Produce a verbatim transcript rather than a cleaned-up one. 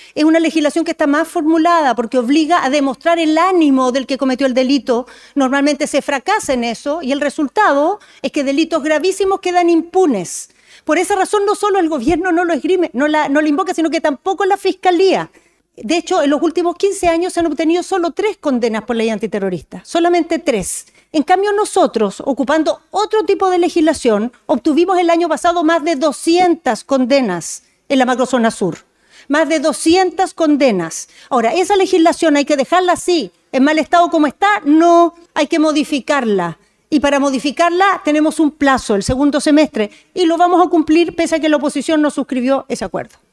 Es una legislación que está más formulada porque obliga a demostrar el ánimo del que cometió el delito. Normalmente se fracasa en eso y el resultado es que delitos gravísimos quedan impunes. Por esa razón no solo el gobierno no lo esgrime, no la, no la invoca, sino que tampoco la Fiscalía. De hecho, en los últimos quince años se han obtenido solo tres condenas por ley antiterrorista, solamente tres. En cambio, nosotros, ocupando otro tipo de legislación, obtuvimos el año pasado más de doscientas condenas en la macrozona sur. Más de doscientas condenas. Ahora, esa legislación hay que dejarla así, en mal estado como está, no, hay que modificarla. Y para modificarla tenemos un plazo, el segundo semestre, y lo vamos a cumplir pese a que la oposición no suscribió ese acuerdo.